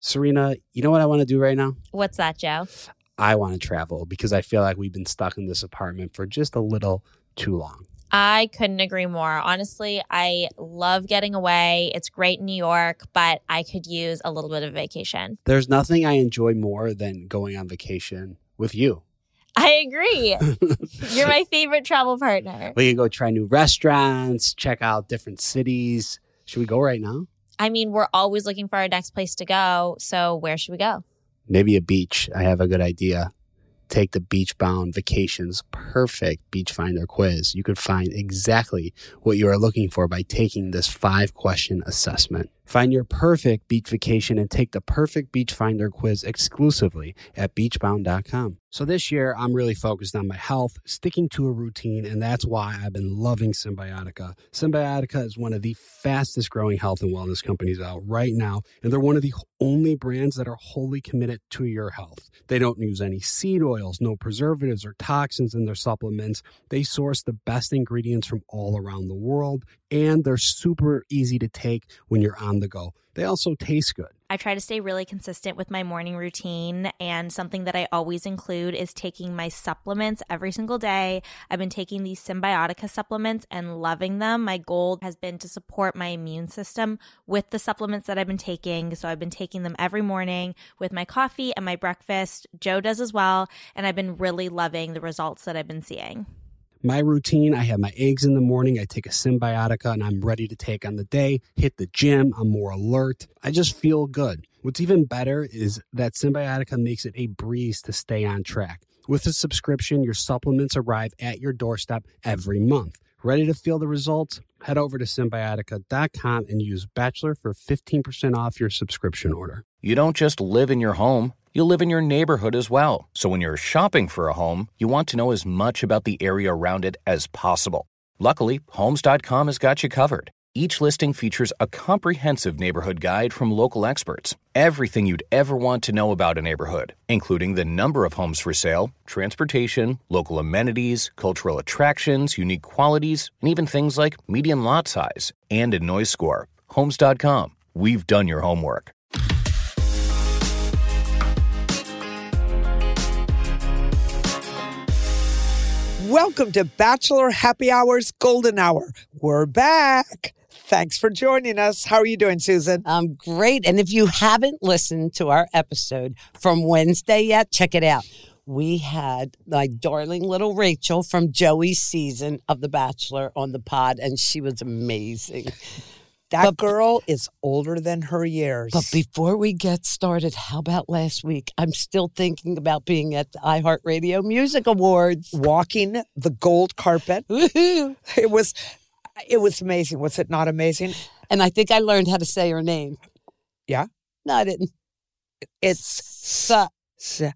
Serena, you know what I want to do right now? What's that, Joe? I want to travel because I feel like we've been stuck in this apartment for just a little too long. I couldn't agree more. Honestly, I love getting away. It's great in New York, but I could use a little bit of vacation. There's nothing I enjoy more than going on vacation with you. I agree. You're my favorite travel partner. We can go try new restaurants, check out different cities. Should we go right now? I mean, we're always looking for our next place to go. So where should we go? Maybe a beach. I have a good idea. Take the Beachbound Vacations Perfect Beach Finder quiz. You could find exactly what you are looking for by taking this 5-question assessment. Find your perfect beach vacation and take the Perfect Beach Finder quiz exclusively at beachbound.com. So this year, I'm really focused on my health, sticking to a routine, and that's why I've been loving Symbiotica. Symbiotica is one of the fastest growing health and wellness companies out right now, and they're one of the only brands that are wholly committed to your health. They don't use any seed oils, no preservatives or toxins in their supplements. They source the best ingredients from all around the world, and they're super easy to take when you're on the go. They also taste good. I try to stay really consistent with my morning routine, and something that I always include is taking my supplements every single day. I've been taking these Symbiotica supplements and loving them. My goal has been to support my immune system with the supplements that I've been taking. So I've been taking them every morning with my coffee and my breakfast. Joe does as well, and I've been really loving the results that I've been seeing. My routine, I have my eggs in the morning, I take a Symbiotica, and I'm ready to take on the day, hit the gym, I'm more alert. I just feel good. What's even better is that Symbiotica makes it a breeze to stay on track. With a subscription, your supplements arrive at your doorstep every month. Ready to feel the results? Head over to Symbiotica.com and use Bachelor for 15% off your subscription order. You don't just live in your home. You live in your neighborhood as well. So when you're shopping for a home, you want to know as much about the area around it as possible. Luckily, Homes.com has got you covered. Each listing features a comprehensive neighborhood guide from local experts. Everything you'd ever want to know about a neighborhood, including the number of homes for sale, transportation, local amenities, cultural attractions, unique qualities, and even things like median lot size and a noise score. Homes.com. We've done your homework. Welcome to Bachelor Happy Hour's Golden Hour. We're back. Thanks for joining us. How are you doing, Susan? I'm great. And if you haven't listened to our episode from Wednesday yet, check it out. We had my darling little Rachel from Joey's season of The Bachelor on the pod, and she was amazing. That girl is older than her years. But before we get started, how about last week? I'm still thinking about being at the iHeartRadio Music Awards. Walking the gold carpet. Woohoo! It was amazing. Was it not amazing? And I think I learned how to say her name. Yeah? No, I didn't. It's SZA.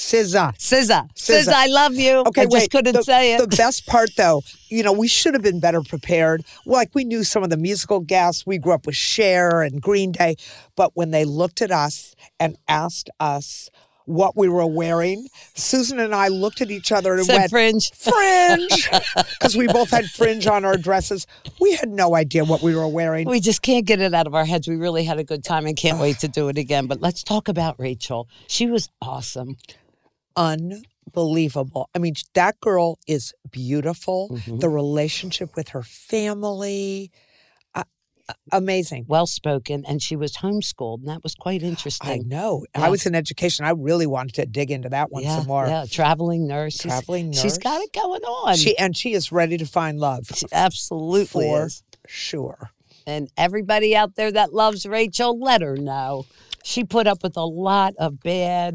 SZA, I love you. Okay, I just couldn't say it. The best part, though, we should have been better prepared. Like, we knew some of the musical guests. We grew up with Cher and Green Day. But when they looked at us and asked us what we were wearing, Susan and I looked at each other and Said went, fringe. Fringe! Because we both had fringe on our dresses. We had no idea what we were wearing. We just can't get it out of our heads. We really had a good time and can't wait to do it again. But let's talk about Rachel. She was awesome. Unbelievable. I mean, that girl is beautiful. Mm-hmm. The relationship with her family, amazing. Well-spoken, and she was homeschooled, and that was quite interesting. I know. Yeah. I was in education. I really wanted to dig into that one some more. Yeah, traveling nurse. She's got it going on. She is ready to find love. She absolutely is. Sure. And everybody out there that loves Rachel, let her know. She put up with a lot of bad,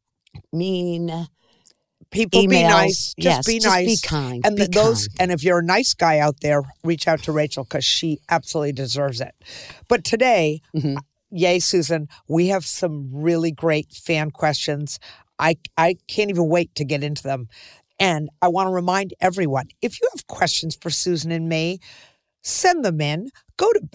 mean people. Emails. Be nice. Just be nice. Be kind. And kind. And if you're a nice guy out there, reach out to Rachel because she absolutely deserves it. But today, yay, Susan, we have some really great fan questions. I can't even wait to get into them. And I want to remind everyone, if you have questions for Susan and me, send them in. Go to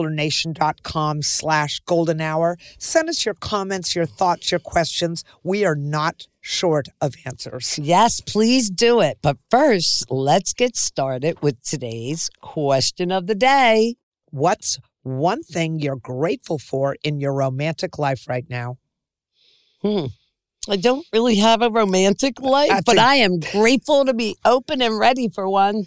bachelornation.com/golden hour. Send us your comments, your thoughts, your questions. We are not short of answers. Yes, please do it. But first, let's get started with today's question of the day. What's one thing you're grateful for in your romantic life right now? I don't really have a romantic life, but I am grateful to be open and ready for one.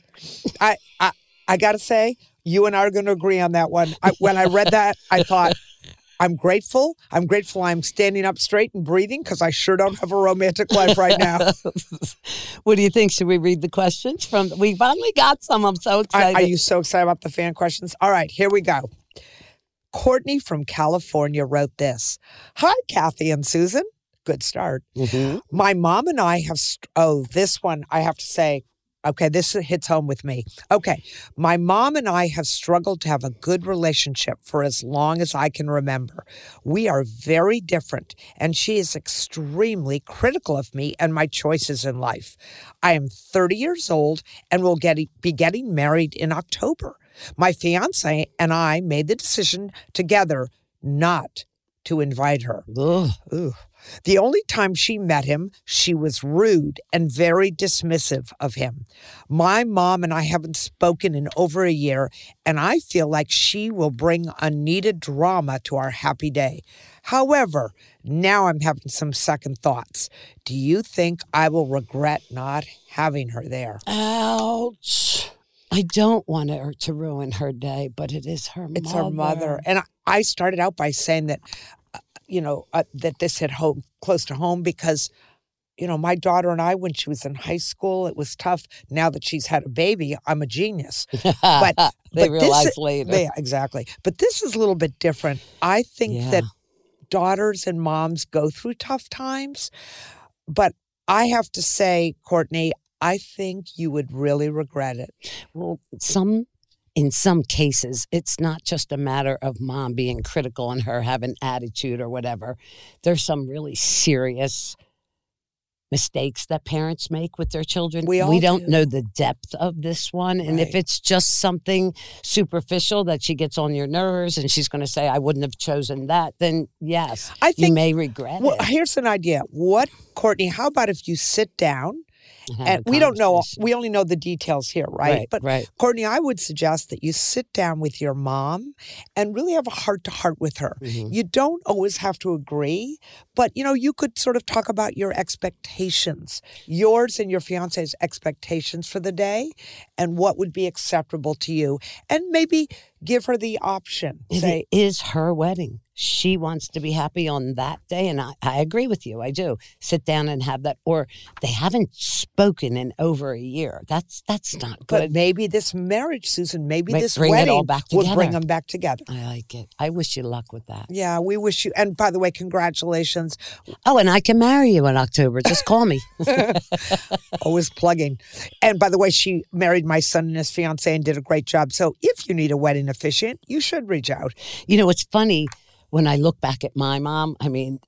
I got to say, you and I are going to agree on that one. When I read that, I thought, I'm grateful. I'm standing up straight and breathing because I sure don't have a romantic life right now. What do you think? Should we read the questions? We finally got some. I'm so excited. Are you so excited about the fan questions? All right, here we go. Courtney from California wrote this. Hi, Kathy and Susan. Good start. Mm-hmm. My mom and I have... this one, I have to say... Okay, this hits home with me. Okay, my mom and I have struggled to have a good relationship for as long as I can remember. We are very different, and she is extremely critical of me and my choices in life. I am 30 years old and will be getting married in October. My fiance and I made the decision together not to invite her. Ugh. The only time she met him, she was rude and very dismissive of him. My mom and I haven't spoken in over a year, and I feel like she will bring unneeded drama to our happy day. However, now I'm having some second thoughts. Do you think I will regret not having her there? Ouch. I don't want her to ruin her day, but it is her mother. It's her mother. And I started out by saying that, that this hit home, close to home because, my daughter and I, when she was in high school, it was tough. Now that she's had a baby, I'm a genius. But they realize later. Yeah, exactly. But this is a little bit different. I think that daughters and moms go through tough times. But I have to say, Courtney, I think you would really regret it. Well, in some cases, it's not just a matter of mom being critical and her having attitude or whatever. There's some really serious mistakes that parents make with their children. We don't know the depth of this one. And if it's just something superficial that she gets on your nerves and she's going to say, I wouldn't have chosen that, then yes, I think you may regret it. Here's an idea. Courtney, how about if you sit down? And we don't know, we only know the details here, right? But Courtney, I would suggest that you sit down with your mom and really have a heart-to-heart with her. Mm-hmm. You don't always have to agree, but, you could sort of talk about your expectations, yours and your fiance's expectations for the day and what would be acceptable to you. And maybe give her the option. It is her wedding. She wants to be happy on that day. And I agree with you. I do. Sit down and have that. Or they haven't spoken in over a year. That's not good. But maybe this marriage, Susan, this wedding would bring them back together. I like it. I wish you luck with that. Yeah, we wish you. And by the way, congratulations. Oh, and I can marry you in October. Just call me. Always plugging. And by the way, she married my son and his fiance and did a great job. So if you need a wedding officiant, you should reach out. It's funny. When I look back at my mom, I mean,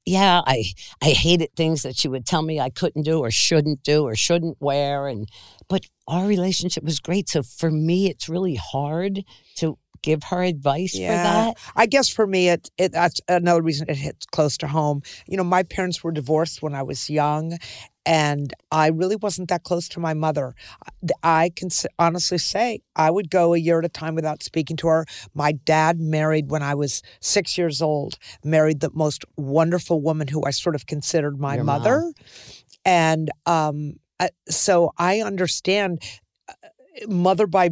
I hated things that she would tell me I couldn't do or shouldn't wear. But our relationship was great. So for me, it's really hard to give her advice for that. I guess for me, that's another reason it hits close to home. My parents were divorced when I was young. And I really wasn't that close to my mother. I can honestly say I would go a year at a time without speaking to her. My dad married when I was 6 years old, married the most wonderful woman who I sort of considered my mother. Mom. And so I understand mother by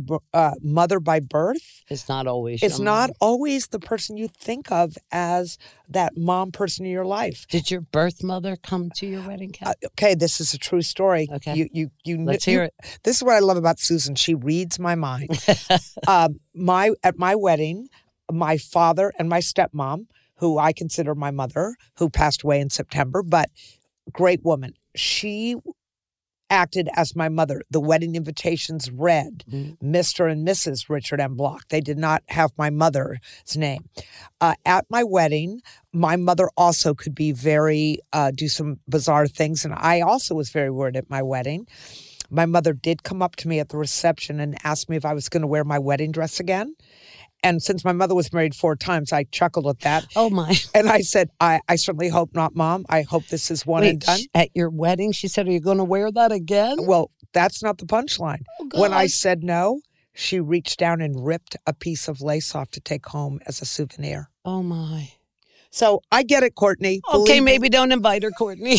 birth. It's not always. It's not always the person you think of as that mom person in your life. Did your birth mother come to your wedding, Kat? Okay, this is a true story. Okay, let's hear it. This is what I love about Susan. She reads my mind. At my wedding, my father and my stepmom, who I consider my mother, who passed away in September, but great woman. She acted as my mother. The wedding invitations read Mr. and Mrs. Richard M. Block. They did not have my mother's name. At my wedding, my mother also could be do some bizarre things. And I also was very worried at my wedding. My mother did come up to me at the reception and ask me if I was going to wear my wedding dress again. And since my mother was married 4 times, I chuckled at that. Oh, my. And I said, I certainly hope not, Mom. I hope this is one and done. At your wedding, she said, are you going to wear that again? Well, that's not the punchline. Oh, God. When I said no, she reached down and ripped a piece of lace off to take home as a souvenir. Oh, my. So I get it, Courtney. Okay, Believe me. maybe don't invite her, Courtney.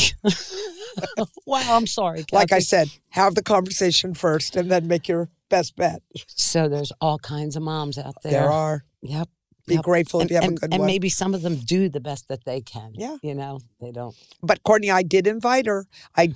Wow, I'm sorry, Kathy. Like I said, have the conversation first and then make your best bet. So there's all kinds of moms out there. There are. Yep. Be grateful if you have a good and one. maybe some of them do the best that they can. Yeah. You know, they don't. But Courtney, I did invite her.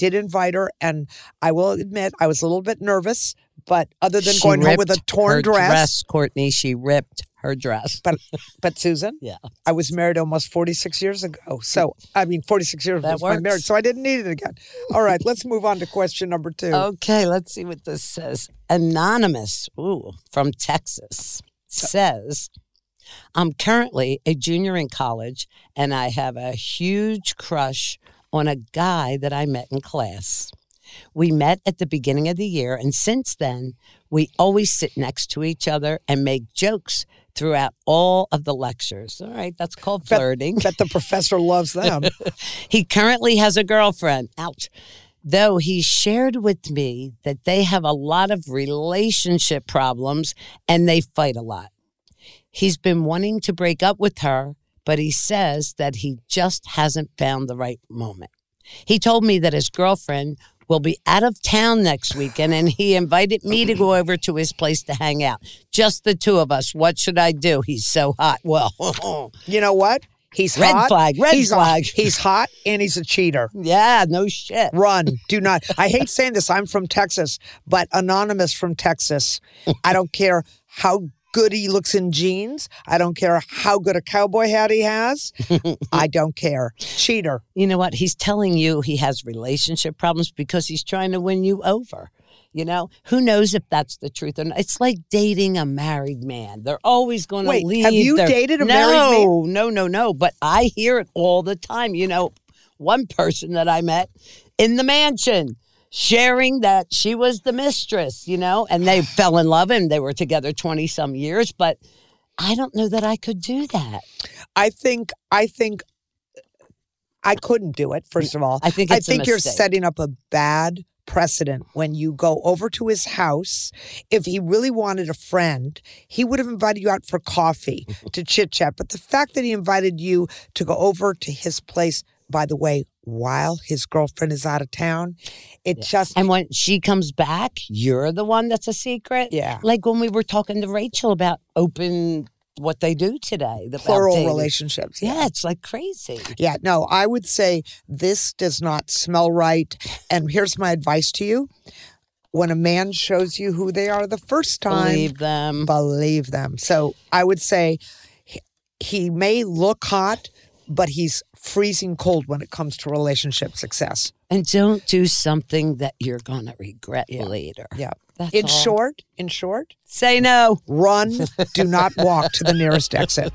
And I will admit I was a little bit nervous. But other than She going home with a ripped torn her dress, Courtney, she ripped her dress. but Susan, Yeah. I was married almost 46 years ago. So, 46 years That was my works. marriage. So I didn't need it again. All right, let's move on to question number 2. Okay, let's see what this says. Anonymous, from Texas, says, I'm currently a junior in college, and I have a huge crush on a guy that I met in class. We met at the beginning of the year, and since then, we always sit next to each other and make jokes throughout all of the lectures. All right, that's called flirting. Bet the professor loves them. He currently has a girlfriend. Ouch. Though he shared with me that they have a lot of relationship problems and they fight a lot. He's been wanting to break up with her, but he says that he just hasn't found the right moment. He told me that his girlfriend will be out of town next weekend, and he invited me to go over to his place to hang out. Just the two of us. What should I do? He's so hot. Well, You know what? He's Red hot. flag, red flag. He's hot and he's a cheater. yeah, no shit. Run. Do not. I hate saying this. I'm from Texas, but Anonymous from Texas. I don't care how good he looks in jeans. I don't care how good a cowboy hat he has. I don't care. Cheater. You know what? He's telling you he has relationship problems because he's trying to win you over. You know, who knows if that's the truth or not? It's like dating a married man. They're always going to Wait, leave. have you dated a married man? No. But I hear it all the time. You know, one person that I met in the mansion sharing that she was the mistress, you know, and they fell in love and they were together 20 some years. But I don't know that I could do that. I think I couldn't do it, first of all. I think it's a you're mistake. setting up a bad precedent when you go over to his house. If he really wanted a friend, he would have invited you out for coffee to chit chat. But the fact that he invited you to go over to his place, by the way, while his girlfriend is out of town, just... And when she comes back, you're the one that's a secret. Yeah. Like when we were talking to Rachel about what they do today. The plural dating. relationships. Yeah, it's like crazy. Yeah, no, I would say this does not smell right. And here's my advice to you. When a man shows you who they are the first time, believe them. So I would say he may look hot, but he's freezing cold when it comes to relationship success. And don't do something that you're going to regret later. Yeah. That's In all. short, Say no. run, do not walk to the nearest exit.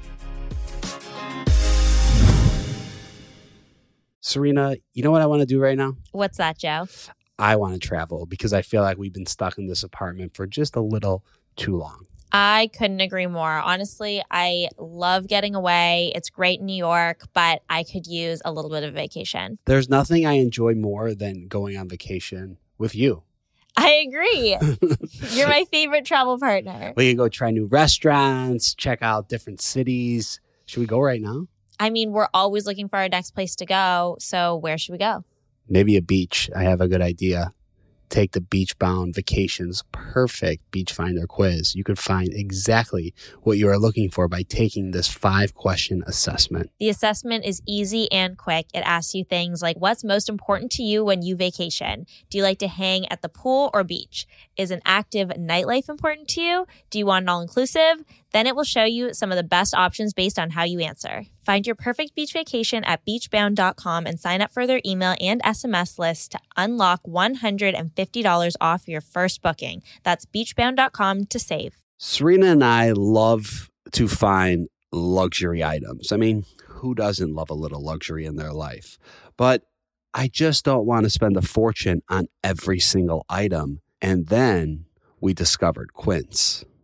Serena, you know what I want to do right now? What's that, Joe? I want to travel because I feel like we've been stuck in this apartment for just a little too long. I couldn't agree more. Honestly, I love getting away. It's great in New York, but I could use a little bit of vacation. There's nothing I enjoy more than going on vacation with you. I agree. You're my favorite travel partner. We can go try new restaurants, check out different cities. Should we go right now? I mean, we're always looking for our next place to go. So where should we go? Maybe a beach. I have a good idea. Take the Beachbound Vacations Perfect Beach Finder quiz. You could find exactly what you are looking for by taking this 5-question assessment. The assessment is easy and quick. It asks you things like, what's most important to you when you vacation? Do you like to hang at the pool or beach? Is an active nightlife important to you? Do you want an all-inclusive? Then it will show you some of the best options based on how you answer. Find your perfect beach vacation at beachbound.com and sign up for their email and SMS list to unlock $150 off your first booking. That's beachbound.com to save. Serena and I love to find luxury items. I mean, who doesn't love a little luxury in their life? But I just don't want to spend a fortune on every single item. And then we discovered Quince.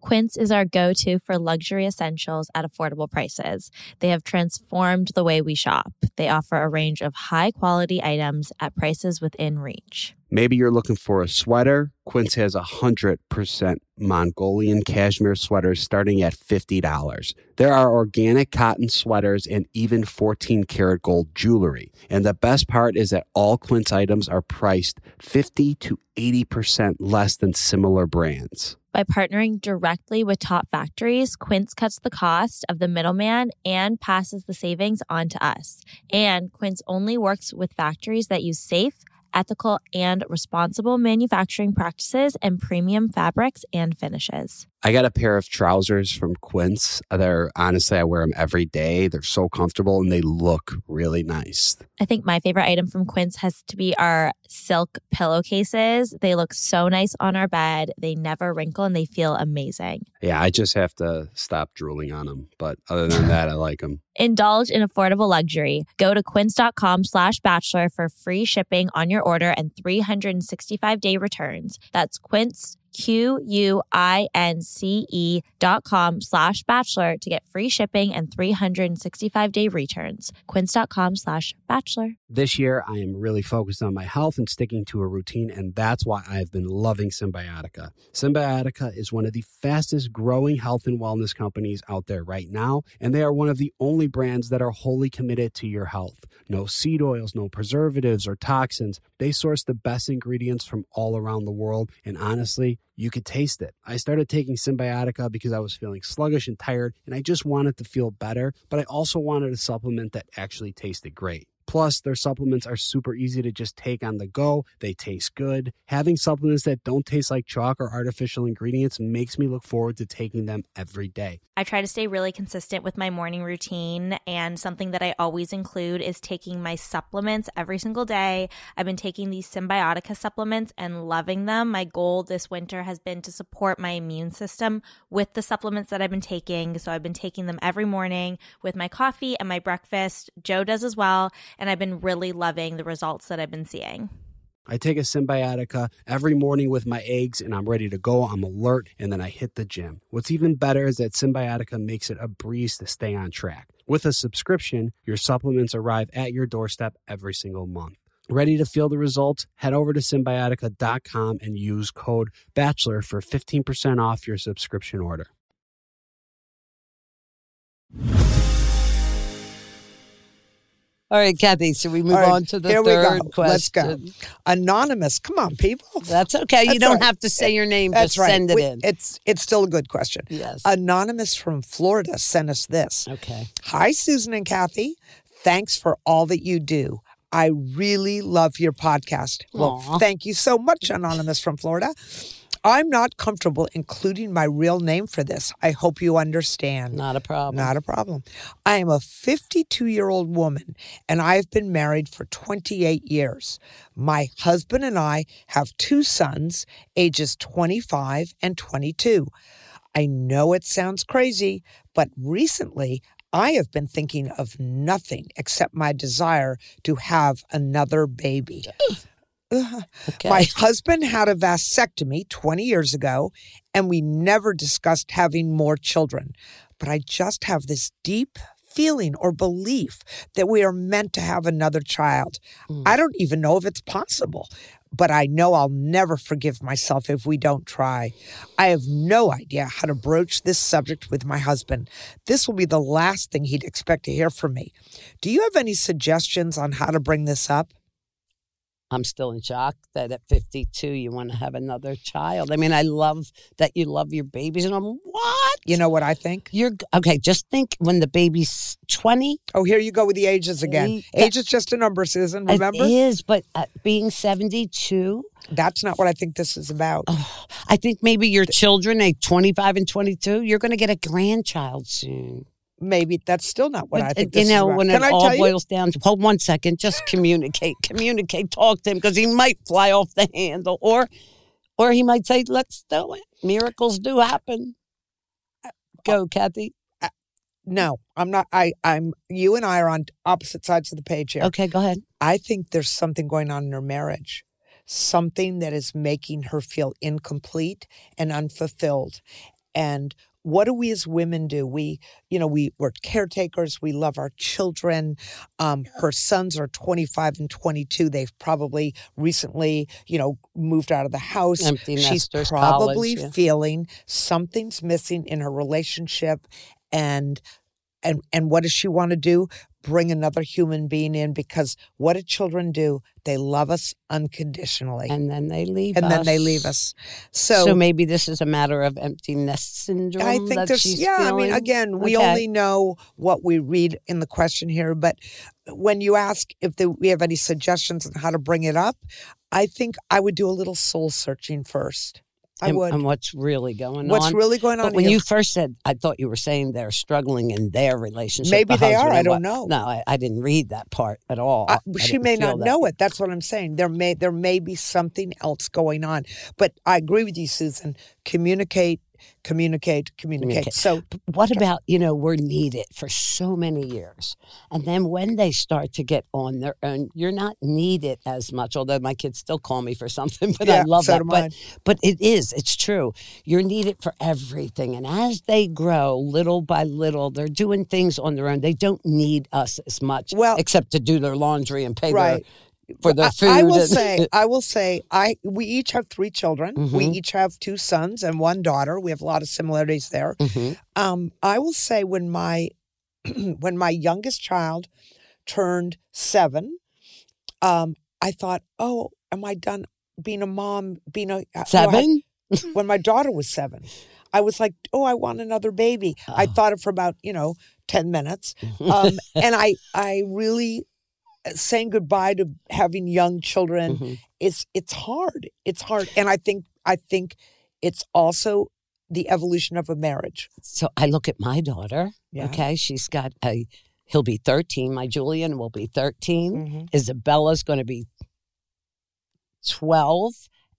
Quince is our go-to for luxury essentials at affordable prices. They have transformed the way we shop. They offer a range of high-quality items at prices within reach. Maybe you're looking for a sweater. Quince has 100% Mongolian cashmere sweaters starting at $50. There are organic cotton sweaters and even 14 karat gold jewelry. And the best part is that all Quince items are priced 50 to 80% less than similar brands. By partnering directly with top factories, Quince cuts the cost of the middleman and passes the savings on to us. And Quince only works with factories that use safe, ethical, and responsible manufacturing practices and premium fabrics and finishes. I got a pair of trousers from Quince. Honestly, I wear them every day. They're so comfortable and they look really nice. I think my favorite item from Quince has to be our silk pillowcases. They look so nice on our bed. They never wrinkle and they feel amazing. Yeah, I just have to stop drooling on them. But other than that, I like them. Indulge in affordable luxury. Go to quince.com/bachelor for free shipping on your order and 365-day returns. That's Quince, QUINCE.com/bachelor to get free shipping and 365-day returns. Quince.com/bachelor. This year, I am really focused on my health and sticking to a routine, and that's why I've been loving Symbiotica. Symbiotica is one of the fastest growing health and wellness companies out there right now, and they are one of the only brands that are wholly committed to your health. No seed oils, no preservatives or toxins. They source the best ingredients from all around the world, and honestly, you could taste it. I started taking Symbiotica because I was feeling sluggish and tired, and I just wanted to feel better, but I also wanted a supplement that actually tasted great. Plus, their supplements are super easy to just take on the go. They taste good. Having supplements that don't taste like chalk or artificial ingredients makes me look forward to taking them every day. I try to stay really consistent with my morning routine, and something that I always include is taking my supplements every single day. I've been taking these Symbiotica supplements and loving them. My goal this winter has been to support my immune system with the supplements that I've been taking. So I've been taking them every morning with my coffee and my breakfast. Joe does as well. And I've been really loving the results that I've been seeing. I take a Symbiotica every morning with my eggs and I'm ready to go. I'm alert and then I hit the gym. What's even better is that Symbiotica makes it a breeze to stay on track. With a subscription, your supplements arrive at your doorstep every single month. Ready to feel the results? Head over to Symbiotica.com and use code BACHELOR for 15% off your subscription order. All right, Kathy, so we move on to the third question. Let's go. Anonymous. Come on, people. That's okay. You don't have to say your name. Just send it in. It's still a good question. Yes. Anonymous from Florida sent us this. Okay. Hi, Susan and Kathy. Thanks for all that you do. I really love your podcast. Well, thank you so much, Anonymous from Florida. I'm not comfortable including my real name for this. I hope you understand. Not a problem. Not a problem. I am a 52-year-old woman, and I've been married for 28 years. My husband and I have 2 sons, ages 25 and 22. I know it sounds crazy, but recently I have been thinking of nothing except my desire to have another baby. Okay. My husband had a vasectomy 20 years ago, and we never discussed having more children. But I just have this deep feeling or belief that we are meant to have another child. I don't even know if it's possible, but I know I'll never forgive myself if we don't try. I have no idea how to broach this subject with my husband. This will be the last thing he'd expect to hear from me. Do you have any suggestions on how to bring this up? I'm still in shock that at 52 you want to have another child. I mean, I love that you love your babies, and I'm what? You know what I think? You're okay. Just think when the baby's 20. Oh, here you go with the ages again. Age is just a number, Susan. Remember? It is, but being 72. That's not what I think this is about. Oh, I think maybe your children, 25 and 22, you're going to get a grandchild soon. Maybe that's still not what I think this is about. When it all boils down to, hold 1 second, just communicate, talk to him, because he might fly off the handle, or he might say, let's do it. Miracles do happen. Go, Kathy. No, I'm not. You and I are on opposite sides of the page here. Okay, go ahead. I think there's something going on in her marriage. Something that is making her feel incomplete and unfulfilled. And what do we as women do? We're caretakers. We love our children. Her sons are 25 and 22. They've probably recently, moved out of the house. Empty She's nesters, probably college, yeah. feeling something's missing in her relationship. And what does she want to do? Bring another human being in, because what do children do? They love us unconditionally. And then they leave us. And then they leave us. So maybe this is a matter of empty nest syndrome. I think that she's feeling? Again, we Okay. only know what we read in the question here. But when you ask if we have any suggestions on how to bring it up, I think I would do a little soul searching first. I would. And what's really going on? What's really going on But when here? you first said, I thought you were saying they're struggling in their relationship. Maybe the they husband are. I and don't wife. know. No, I didn't read that part at all. She may not know it. That's what I'm saying. There may be something else going on. But I agree with you, Susan. Communicate. So What about, we're needed for so many years. And then when they start to get on their own, you're not needed as much, although my kids still call me for something, but I Yeah, love so that. do mine. But it's true. You're needed for everything. And as they grow, little by little, they're doing things on their own. They don't need us as much, except to do their laundry and pay right. for their food. I will say, we each have 3 children. Mm-hmm. We each have 2 sons and 1 daughter. We have a lot of similarities there. Mm-hmm. I will say when my youngest child turned 7, I thought, oh, am I done being a mom? 7? When my daughter was 7, I was like, oh, I want another baby. Oh. I thought it for about 10 minutes, and I really. Saying goodbye to having young children it's hard. It's hard, and I think it's also the evolution of a marriage. So I look at my daughter. Yeah. Okay, he'll be 13. My Julian will be 13. Isabella's going to be 12,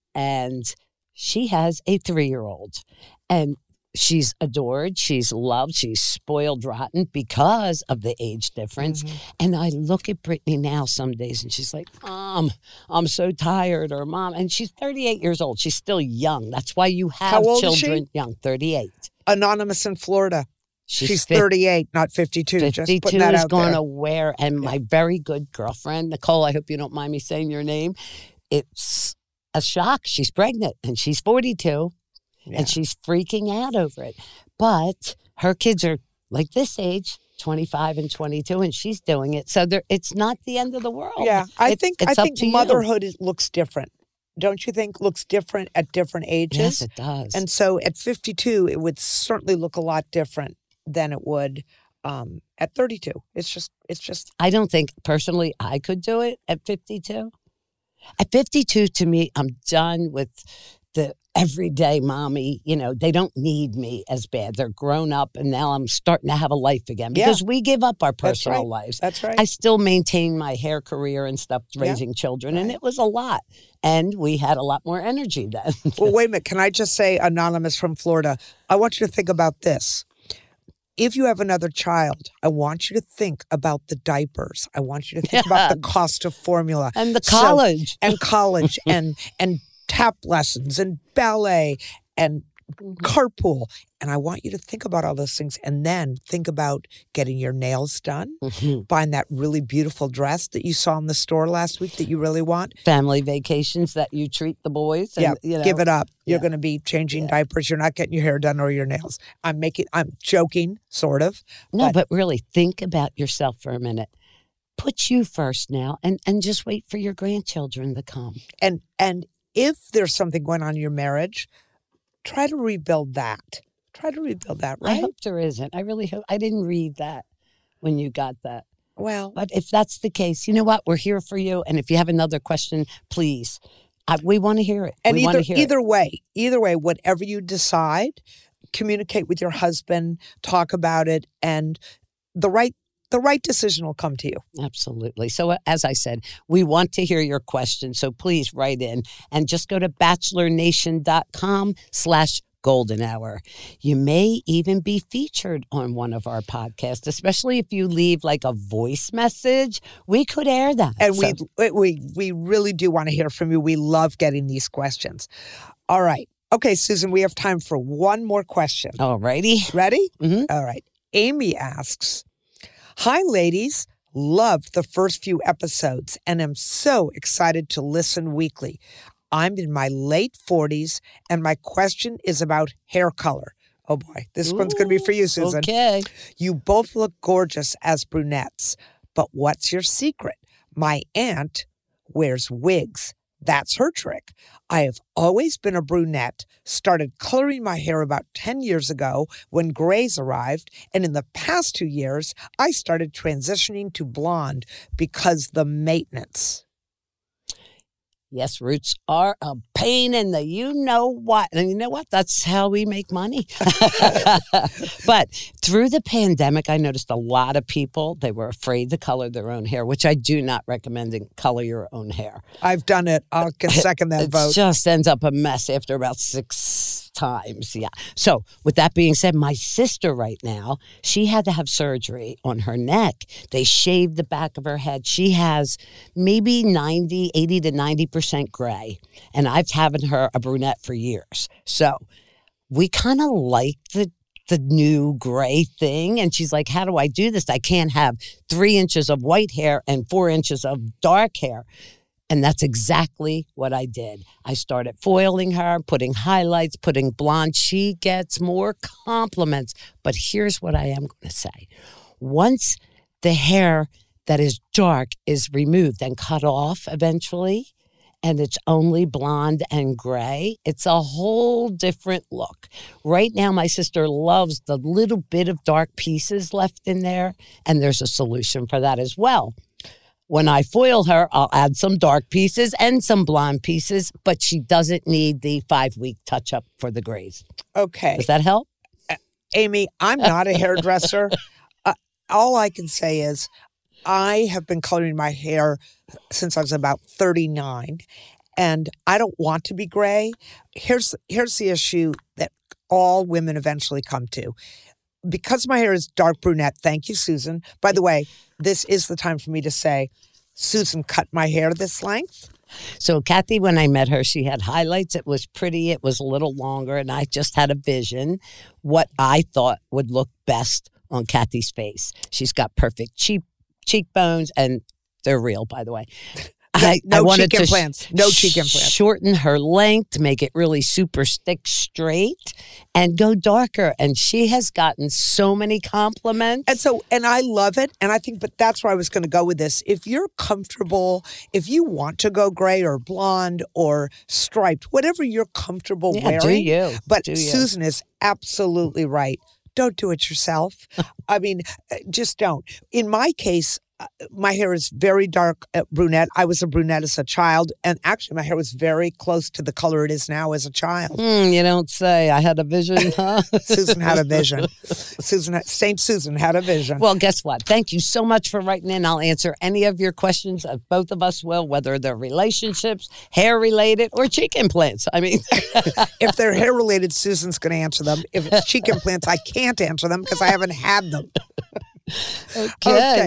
and she has a 3-year-old, and she's adored, she's loved, she's spoiled rotten because of the age difference. And I look at Brittany now some days and she's like, Mom, I'm so tired, or Mom, and she's 38 years old. She's still young. That's why you have How old children is she? young, 38. Anonymous in Florida. She's 38, not 52. 52 Just putting that is out going there. to wear, and my very good girlfriend, Nicole, I hope you don't mind me saying your name. It's a shock. She's pregnant and she's 42. Yeah. And she's freaking out over it. But her kids are like this age, 25 and 22, and she's doing it. So it's not the end of the world. Yeah, I think it's up to you. motherhood looks different. Don't you think? Looks different at different ages. Yes, it does. And so at 52, it would certainly look a lot different than it would at 32. It's just. I don't think personally I could do it at 52. At 52, to me, I'm done with the everyday mommy. They don't need me as bad. They're grown up, and now I'm starting to have a life again because we give up our personal lives. That's right. I still maintain my hair career and stuff, raising children, and it was a lot. And we had a lot more energy then. Well, wait a minute. Can I just say, Anonymous from Florida, I want you to think about this. If you have another child, I want you to think about the diapers. I want you to think about the cost of formula. And the college. and tap lessons and ballet and carpool. And I want you to think about all those things, and then think about getting your nails done, buying that really beautiful dress that you saw in the store last week that you really want. Family vacations that you treat the boys. And, Give it up. You're going to be changing diapers. You're not getting your hair done or your nails. I'm joking, sort of. No, but really think about yourself for a minute. Put you first now, and just wait for your grandchildren to come. And if there's something going on in your marriage, try to rebuild that. Right? I hope there isn't. I really hope. I didn't read that when you got that. Well, but if that's the case, you know what? We're here for you. And if you have another question, please, we want to hear it. And either way, whatever you decide, communicate with your husband, talk about it, and the right decision will come to you. Absolutely. So as I said, we want to hear your questions. So please write in and just go to bachelornation.com/golden hour. You may even be featured on one of our podcasts, especially if you leave like a voice message. We could air that. And we really do want to hear from you. We love getting these questions. All right. Okay, Susan, we have time for one more question. All righty. Ready? Mhm. All right. Amy asks, hi, ladies. Loved the first few episodes and am so excited to listen weekly. I'm in my late 40s and my question is about hair color. Oh boy, this one's going to be for you, Susan. Okay. You both look gorgeous as brunettes, but what's your secret? My aunt wears wigs. That's her trick. I have always been a brunette, started coloring my hair about 10 years ago when grays arrived, and in the past 2 years, I started transitioning to blonde because the maintenance. Yes, roots are a pain in the you-know-what. And you know what? That's how we make money. But through the pandemic, I noticed a lot of people, they were afraid to color their own hair, which I do not recommend color your own hair. I've done it. I can second that vote. It just ends up a mess after about 6 times. Yeah. So with that being said, my sister right now, she had to have surgery on her neck. They shaved the back of her head. She has maybe 80 to 90% gray. And I've having her a brunette for years. So we kind of like the new gray thing. And she's like, how do I do this? I can't have 3 inches of white hair and 4 inches of dark hair. And that's exactly what I did. I started foiling her, putting highlights, putting blonde. She gets more compliments. But here's what I am going to say. Once the hair that is dark is removed and cut off eventually, and it's only blonde and gray, it's a whole different look. Right now, my sister loves the little bit of dark pieces left in there, and there's a solution for that as well. When I foil her, I'll add some dark pieces and some blonde pieces, but she doesn't need the 5-week touch-up for the grays. Okay. Does that help? Amy, I'm not a hairdresser. All I can say is I have been coloring my hair since I was about 39, and I don't want to be gray. Here's the issue that all women eventually come to. Because my hair is dark brunette, thank you, Susan. By the way, this is the time for me to say, Susan cut my hair this length. So Kathy, when I met her, she had highlights. It was pretty. It was a little longer, and I just had a vision what I thought would look best on Kathy's face. She's got perfect cheekbones, and they're real, by the way. I wanted cheek implants. No cheek implants. Shorten her length, make it really super stick straight, and go darker. And she has gotten so many compliments. And I love it. And I think, but that's where I was going to go with this. If you're comfortable, if you want to go gray or blonde or striped, whatever you're comfortable wearing. Do you? But Susan is absolutely right. Don't do it yourself. I mean, just don't. In my case, my hair is very dark brunette. I was a brunette as a child, and actually my hair was very close to the color it is now as a child. You don't say. I had a vision, huh? Susan had a vision. Saint Susan had a vision. Well, guess what? Thank you so much for writing in. I'll answer any of your questions. Both of us will, whether they're relationships, hair-related, or cheek implants. I mean, if they're hair-related, Susan's going to answer them. If it's cheek implants, I can't answer them because I haven't had them. Okay.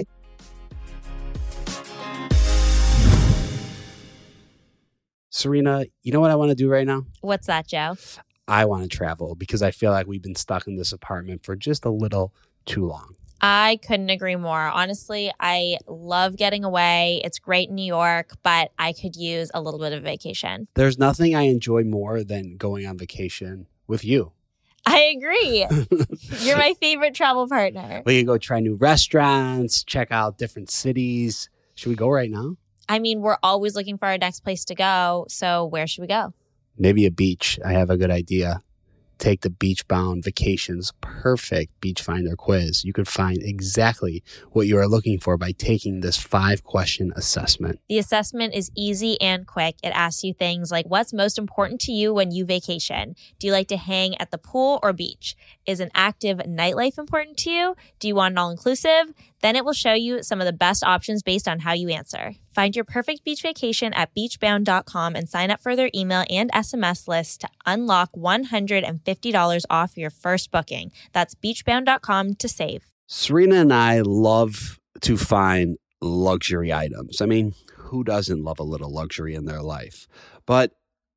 Serena, you know what I want to do right now? What's that, Joe? I want to travel because I feel like we've been stuck in this apartment for just a little too long. I couldn't agree more. Honestly, I love getting away. It's great in New York, but I could use a little bit of vacation. There's nothing I enjoy more than going on vacation with you. I agree. You're my favorite travel partner. We can go try new restaurants, check out different cities. Should we go right now? I mean, we're always looking for our next place to go. So where should we go? Maybe a beach. I have a good idea. Take the Beachbound Vacations Perfect Beach Finder quiz. You could find exactly what you are looking for by taking this 5-question assessment. The assessment is easy and quick. It asks you things like, what's most important to you when you vacation? Do you like to hang at the pool or beach? Is an active nightlife important to you? Do you want an all-inclusive? Then it will show you some of the best options based on how you answer. Find your perfect beach vacation at beachbound.com and sign up for their email and SMS list to unlock $150 off your first booking. That's beachbound.com to save. Serena and I love to find luxury items. I mean, who doesn't love a little luxury in their life? But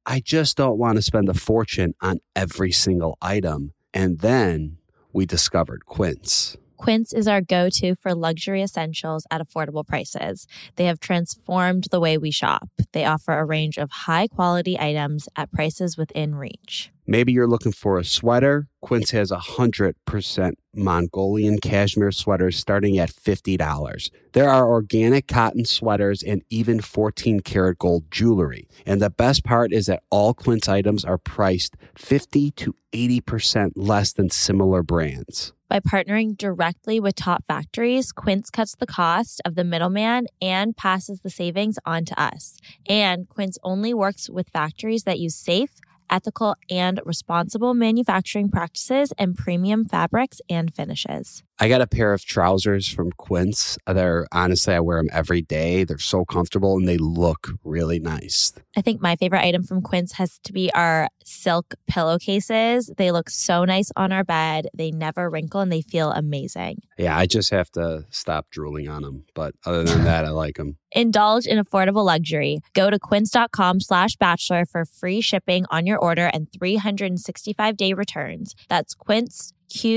I just don't want to spend a fortune on every single item. And then we discovered Quince. Quince is our go-to for luxury essentials at affordable prices. They have transformed the way we shop. They offer a range of high-quality items at prices within reach. Maybe you're looking for a sweater. Quince has 100% Mongolian cashmere sweaters starting at $50. There are organic cotton sweaters and even 14 karat gold jewelry. And the best part is that all Quince items are priced 50 to 80% less than similar brands. By partnering directly with top factories, Quince cuts the cost of the middleman and passes the savings on to us. And Quince only works with factories that use safe, ethical, and responsible manufacturing practices and premium fabrics and finishes. I got a pair of trousers from Quince. Honestly, I wear them every day. They're so comfortable and they look really nice. I think my favorite item from Quince has to be our silk pillowcases. They look so nice on our bed. They never wrinkle and they feel amazing. Yeah, I just have to stop drooling on them. But other than that, I like them. Indulge in affordable luxury. Go to quince.com/bachelor for free shipping on your order and 365-day returns. That's Quince,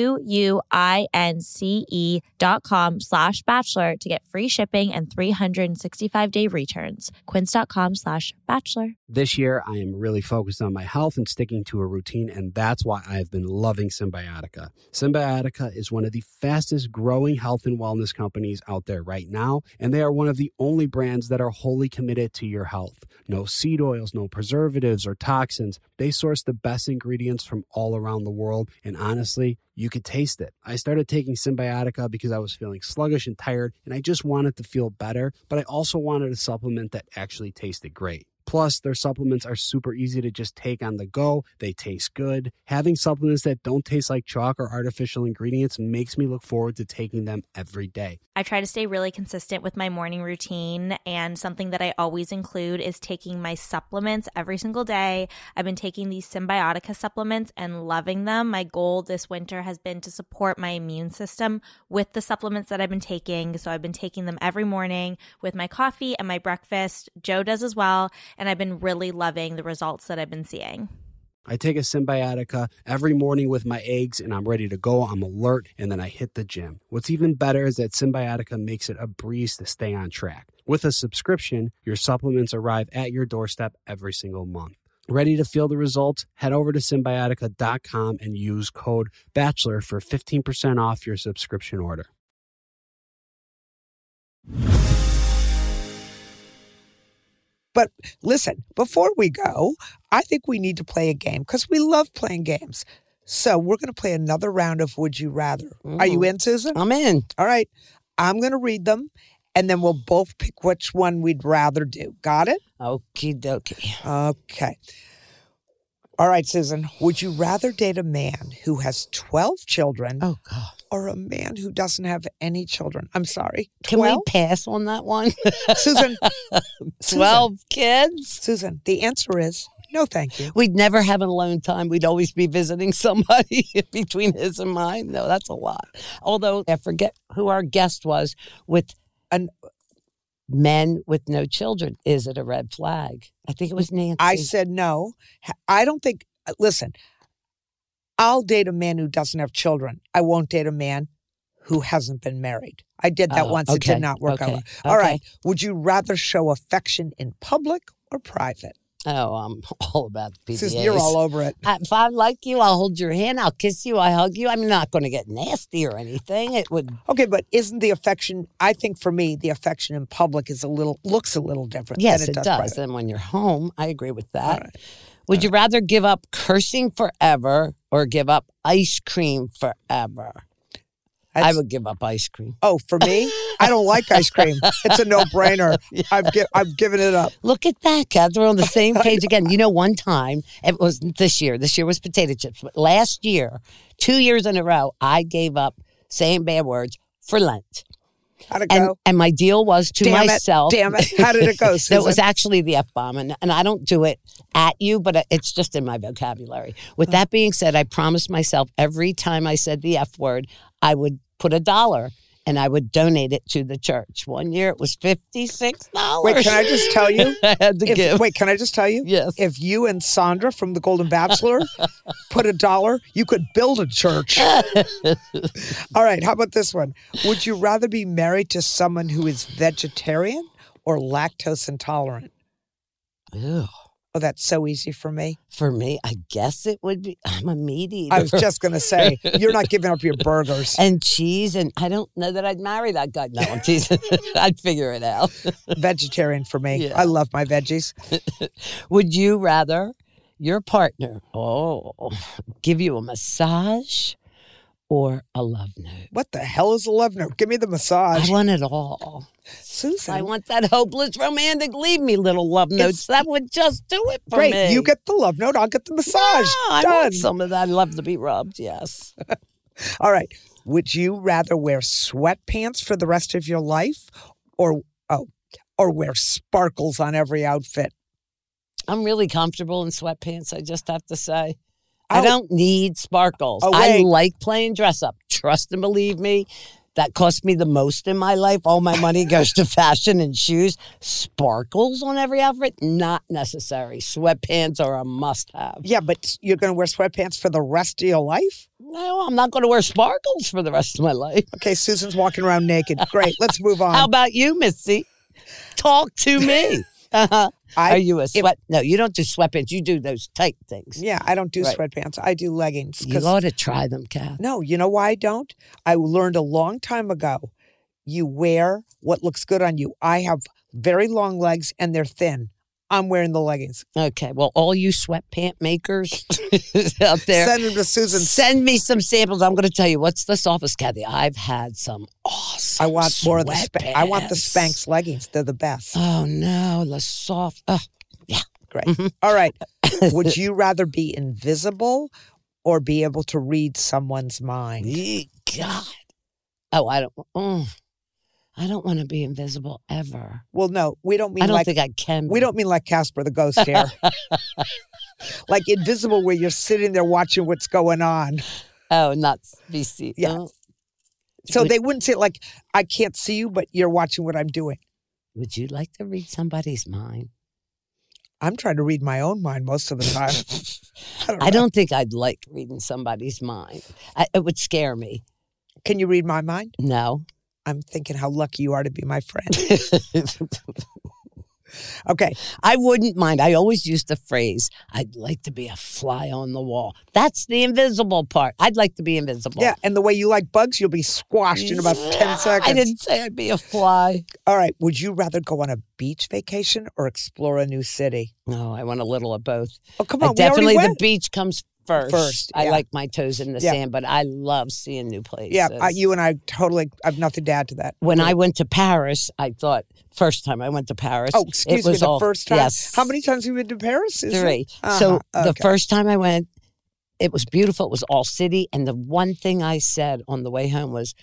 QUINCE.com/bachelor to get free shipping and 365-day returns. Quince.com/bachelor. This year, I am really focused on my health and sticking to a routine, and that's why I've been loving Symbiotica. Symbiotica is one of the fastest growing health and wellness companies out there right now, and they are one of the only brands that are wholly committed to your health. No seed oils, no preservatives or toxins. They source the best ingredients from all around the world, and honestly, you could taste it. I started taking Symbiotica because I was feeling sluggish and tired, and I just wanted to feel better, but I also wanted a supplement that actually tasted great. Plus, their supplements are super easy to just take on the go. They taste good. Having supplements that don't taste like chalk or artificial ingredients makes me look forward to taking them every day. I try to stay really consistent with my morning routine, and something that I always include is taking my supplements every single day. I've been taking these Symbiotica supplements and loving them. My goal this winter has been to support my immune system with the supplements that I've been taking. So I've been taking them every morning with my coffee and my breakfast. Joe does as well. And I've been really loving the results that I've been seeing. I take a Symbiotica every morning with my eggs and I'm ready to go. I'm alert and then I hit the gym. What's even better is that Symbiotica makes it a breeze to stay on track. With a subscription, your supplements arrive at your doorstep every single month. Ready to feel the results? Head over to Symbiotica.com and use code BACHELOR for 15% off your subscription order. But listen, before we go, I think we need to play a game because we love playing games. So we're going to play another round of Would You Rather. Are you in, Susan? I'm in. All right. I'm going to read them, and then we'll both pick which one we'd rather do. Got it? Okie dokie. Okay. All right, Susan. Would you rather date a man who has 12 children Oh, God. or a man who doesn't have any children? I'm sorry. Can 12? we pass on that one? Susan. 12 kids? Susan, the answer is no, thank you. We'd never have an alone time. We'd always be visiting somebody between his and mine. No, that's a lot. Although I forget who our guest was with men with no children. Is it a red flag? I think it was Nancy. I said no. I don't think, listen, I'll date a man who doesn't have children. I won't date a man who hasn't been married. I did that once. Okay. It did not work out. All right. Would you rather show affection in public or private? Oh, I'm all about the PDAs. Susan, you're all over it. If I like you, I'll hold your hand, I'll kiss you, I hug you. I'm not going to get nasty or anything. It would. Okay, but isn't the affection, I think for me, the affection in public is looks a little different Yes, than it does. private. And when you're home, I agree with that. All right. Would you rather give up cursing forever or give up ice cream forever? I would give up ice cream. Oh, for me? I don't like ice cream. It's a no-brainer. I've given it up. Look at that, Kat. We're on the same page again. You know, one time, it was this year was potato chips. But last year, 2 years in a row, I gave up saying bad words for Lent. How'd it go? And my deal was to myself. Damn it. How did it go, Susan? It was actually the F-bomb. And I don't do it at you, but it's just in my vocabulary. With that being said, I promised myself every time I said the F word, I would put $1 and I would donate it to the church. One year it was $56. Wait, can I just tell you? I had to give. Wait, can I just tell you? Yes. If you and Sandra from The Golden Bachelor put $1, you could build a church. All right, how about this one? Would you rather be married to someone who is vegetarian or lactose intolerant? Ew. Oh, that's so easy for me. For me, I guess it would be. I'm a meat eater. I was just going to say, you're not giving up your burgers. And cheese, and I don't know that I'd marry that guy. No, I'm teasing. I'd figure it out. Vegetarian for me. Yeah. I love my veggies. Would you rather your partner give you a massage or a love note? What the hell is a love note? Give me the massage. I want it all. Susan. I want that hopeless romantic. Leave me little love notes. That would just do it for Great. me. You get the love note. I'll get the massage. I Done. want some of that. I love to be rubbed. Yes. All right. Would you rather wear sweatpants for the rest of your life or wear sparkles on every outfit? I'm really comfortable in sweatpants, I just have to say. I Oh. don't need sparkles. Oh, I wait. like playing dress up. Trust and believe me, that costs me the most in my life. All my money goes to fashion and shoes. Sparkles on every outfit, not necessary. Sweatpants are a must-have. Yeah, but you're going to wear sweatpants for the rest of your life? No, I'm not going to wear sparkles for the rest of my life. Okay, Susan's walking around naked. Great. Let's move on. How about you, Missy? Talk to me. Are you a sweat? No, you don't do sweatpants. You do those tight things. Yeah, I don't do Right. sweatpants. I do leggings. You ought to try them, Kath. No, you know why I don't? I learned a long time ago. You wear what looks good on you. I have very long legs and they're thin. I'm wearing the leggings. Okay, well, all you sweatpant makers out there, Send them to Susan. send me some samples. I'm going to tell you, what's this office, Kathy? I've had some awesome I want more of the sweatpants. I want the Spanx leggings. They're the best. Oh, no, the soft. Oh, yeah. Great. All right. Would you rather be invisible or be able to read someone's mind? God. Oh, I don't want to be invisible ever. Well, no, we don't mean I don't like think I can. we don't mean like Casper the Ghost here. Like invisible where you're sitting there watching what's going on. Oh, not be seen. Yeah. Oh. So they wouldn't say like, I can't see you, but you're watching what I'm doing. Would you like to read somebody's mind? I'm trying to read my own mind most of the time. I don't think I'd like reading somebody's mind. It would scare me. Can you read my mind? No. I'm thinking how lucky you are to be my friend. Okay. I wouldn't mind. I always use the phrase, I'd like to be a fly on the wall. That's the invisible part. I'd like to be invisible. Yeah. And the way you like bugs, you'll be squashed in about 10 seconds. I didn't say I'd be a fly. All right. Would you rather go on a beach vacation or explore a new city? No, I want a little of both. Oh, come on. Definitely we already the went. beach comes first. I yeah. like my toes in the Yeah. sand, but I love seeing new places. Yeah. You and I totally, I have nothing to add to that. When I went to Paris, I thought, first time I went to Paris. Oh, excuse me, the first time? Yes. How many times have you been to Paris? Susan? 3. Uh-huh. So the Okay. first time I went, it was beautiful. It was all city. And the one thing I said on the way home was,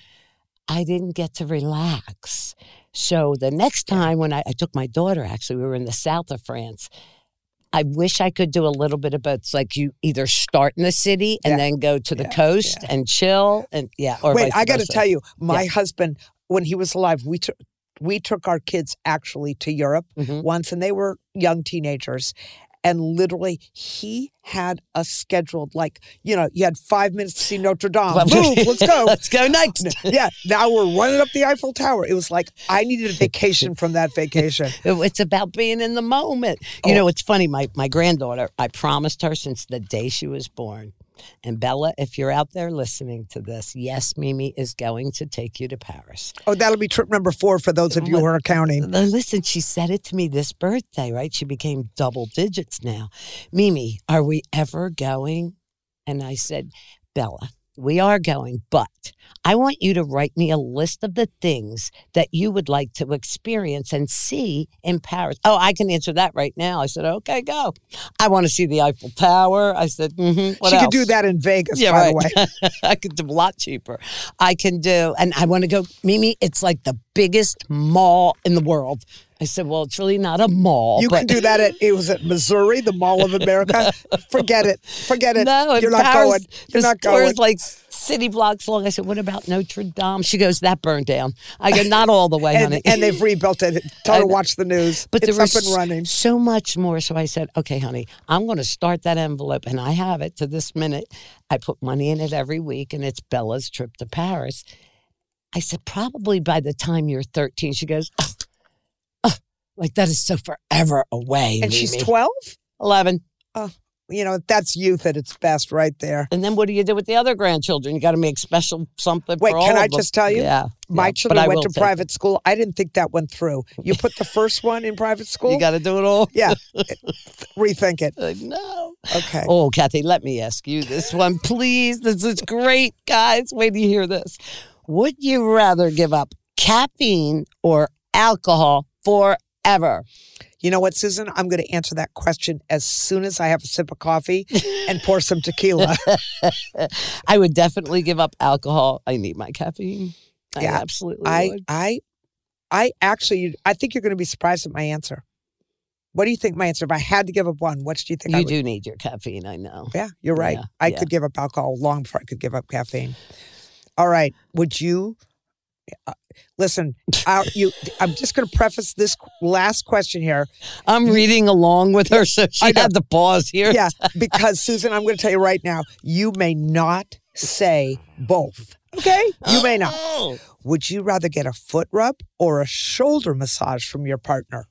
I didn't get to relax. So the next time when I took my daughter, actually, we were in the south of France. I wish I could do a little bit of both. It's like you either start in the city and Yeah. then go to the Yeah. coast and chill. And or Wait, vice I got to versa. tell you, my Yeah. husband, when he was alive, we took our kids actually to Europe Mhm. once, and they were young teenagers. And literally, he had us scheduled like, you had 5 minutes to see Notre Dame. Move, let's go. Let's go next. Yeah, now we're running up the Eiffel Tower. It was like, I needed a vacation from that vacation. It's about being in the moment. You know, it's funny. My granddaughter, I promised her since the day she was born. And Bella, if you're out there listening to this, yes, Mimi is going to take you to Paris. Oh, that'll be trip number 4 for those of you who are counting. Listen, she said it to me this birthday, right? She became double digits now. Mimi, are we ever going? And I said, Bella, we are going, but I want you to write me a list of the things that you would like to experience and see in Paris. Oh, I can answer that right now. I said, okay, go. I want to see the Eiffel Tower. I said, what She else? could do that in Vegas, Yeah, by right. the way. I could do a lot cheaper. I can do, and I want to go, Mimi, it's like the biggest mall in the world. I said, well, it's really not a mall. You but can do that it was at Missouri, the Mall of America. Forget it. No, You're not Paris, going. You're not the store going. is like city blocks long. I said, what about Notre Dame? She goes, that burned down. I go, not all the way, honey. And they've rebuilt it. Tell her to watch the news. But it's there up was and running. so much more. So I said, okay, honey, I'm going to start that envelope. And I have it to this minute. I put money in it every week, and it's Bella's trip to Paris. I said, probably by the time you're 13. She goes, like that is so forever away. And Mimi. she's 12? 11. Oh, that's youth at its best right there. And then what do you do with the other grandchildren? You got to make special something Wait, for all can I of them. just tell you? Yeah. My But children I went will to take private school. I didn't think that went through. You put the first one in private school? You got to do it all? Yeah. Rethink it. No. Okay. Oh, Kathy, let me ask you this one, please. This is great, guys. Wait till you hear this. Would you rather give up caffeine or alcohol forever? You know what, Susan? I'm going to answer that question as soon as I have a sip of coffee and pour some tequila. I would definitely give up alcohol. I need my caffeine. I Yeah, absolutely would. I think you're going to be surprised at my answer. What do you think my answer? If I had to give up one, what do you think I You would? do need your caffeine, I know. Yeah, you're right. Yeah, I yeah. could give up alcohol long before I could give up caffeine. All right. Would you listen? I'm just going to preface this last question here. I'm reading along with her, so she I know. had to pause here. Yeah, because Susan, I'm going to tell you right now, you may not say both. Okay? You may not. Oh. Would you rather get a foot rub or a shoulder massage from your partner?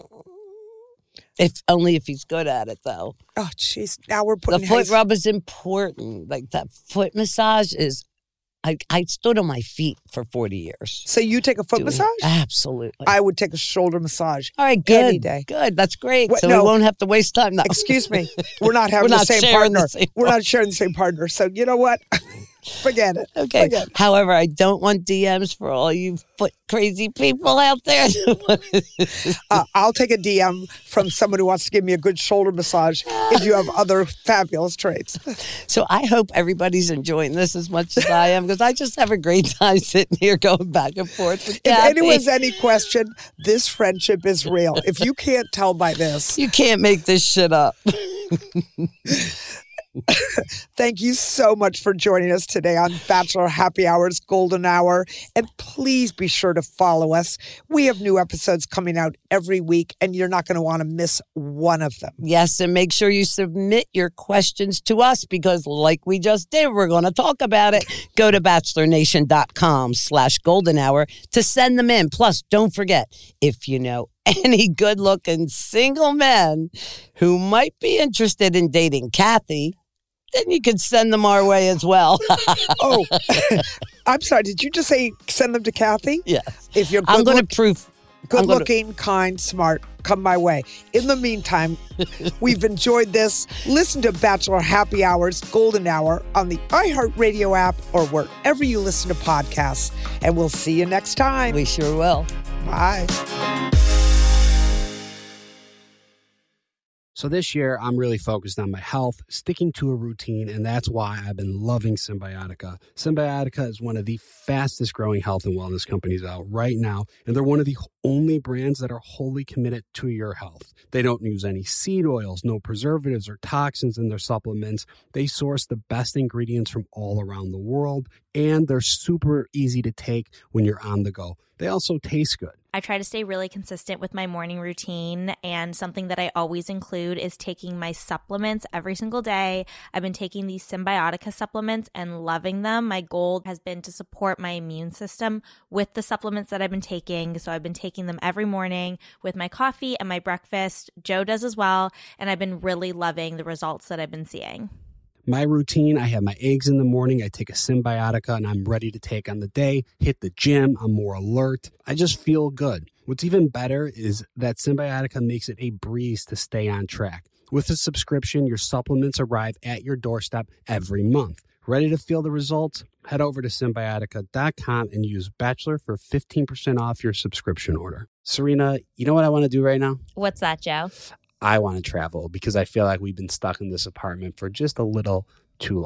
If only if he's good at it, though. Oh, jeez. Now we're The putting foot rub is important. Like that foot massage is. I stood on my feet for 40 years. So you take a foot doing- massage? Absolutely. I would take a shoulder massage. All right, good. Any day. Good. That's great. What- So no. we won't have to waste time now. Excuse me. We're not having We're the not same sharing the partner. same We're not sharing the same partner. So you know what? Forget it. Okay. Forget it. However, I don't want DMs for all you foot crazy people out there. I'll take a DM from someone who wants to give me a good shoulder massage if you have other fabulous traits. So I hope everybody's enjoying this as much as I am, because I just have a great time sitting here going back and forth with If Kathy. anyone's any question, this friendship is real. If you can't tell by this, You can't make this shit up. thank you so much for joining us today on Bachelor Happy Hour's Golden Hour. And please be sure to follow us. We have new episodes coming out every week, and you're not going to want to miss one of them. Yes, and make sure you submit your questions to us, because like we just did, we're going to talk about it. Go to bachelornation.com/golden hour to send them in. Plus, don't forget, if you know any good-looking single men who might be interested in dating Kathy, then you can send them our way as well. Oh, I'm sorry. Did you just say send them to Kathy? Yes. If you're I'm good, going to prove. good looking, kind, smart, come my way. In the meantime, we've enjoyed this. Listen to Bachelor Happy Hour's Golden Hour on the iHeartRadio app or wherever you listen to podcasts. And we'll see you next time. We sure will. Bye. So this year, I'm really focused on my health, sticking to a routine, and that's why I've been loving Symbiotica. Symbiotica is one of the fastest growing health and wellness companies out right now, and they're one of the only brands that are wholly committed to your health. They don't use any seed oils, no preservatives or toxins in their supplements. They source the best ingredients from all around the world, and they're super easy to take when you're on the go. They also taste good. I try to stay really consistent with my morning routine, and something that I always include is taking my supplements every single day. I've been taking these Symbiotica supplements and loving them. My goal has been to support my immune system with the supplements that I've been taking. So I've been taking them every morning with my coffee and my breakfast. Joe does as well, and I've been really loving the results that I've been seeing. My routine, I have my eggs in the morning, I take a Symbiotica, and I'm ready to take on the day, hit the gym, I'm more alert. I just feel good. What's even better is that Symbiotica makes it a breeze to stay on track. With a subscription, your supplements arrive at your doorstep every month. Ready to feel the results? Head over to Symbiotica.com and use Bachelor for 15% off your subscription order. Serena, you know what I want to do right now? What's that, Joe? I want to travel because I feel like we've been stuck in this apartment for just a little too long.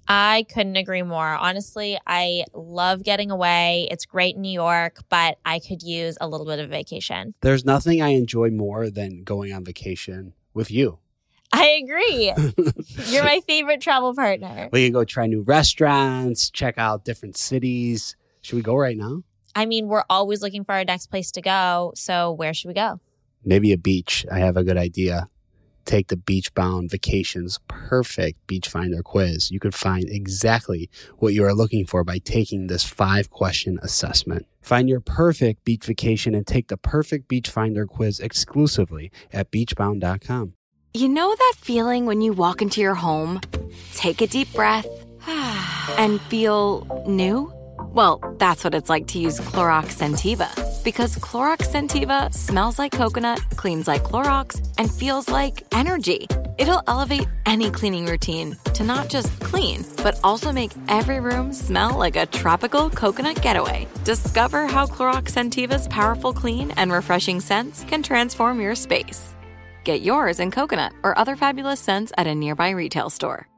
I couldn't agree more. Honestly, I love getting away. It's great in New York, but I could use a little bit of vacation. There's nothing I enjoy more than going on vacation with you. I agree. You're my favorite travel partner. We can go try new restaurants, check out different cities. Should we go right now? I mean, we're always looking for our next place to go. So where should we go? Maybe a beach. I have a good idea. Take the Beachbound Vacations Perfect Beach Finder quiz. You could find exactly what you are looking for by taking this 5-question assessment. Find your perfect beach vacation and take the perfect beach finder quiz exclusively at beachbound.com. You know that feeling when you walk into your home, take a deep breath, and feel new? Well, that's what it's like to use Clorox Scentiva. Because Clorox Scentiva smells like coconut, cleans like Clorox, and feels like energy. It'll elevate any cleaning routine to not just clean, but also make every room smell like a tropical coconut getaway. Discover how Clorox Scentiva's powerful clean and refreshing scents can transform your space. Get yours in coconut or other fabulous scents at a nearby retail store.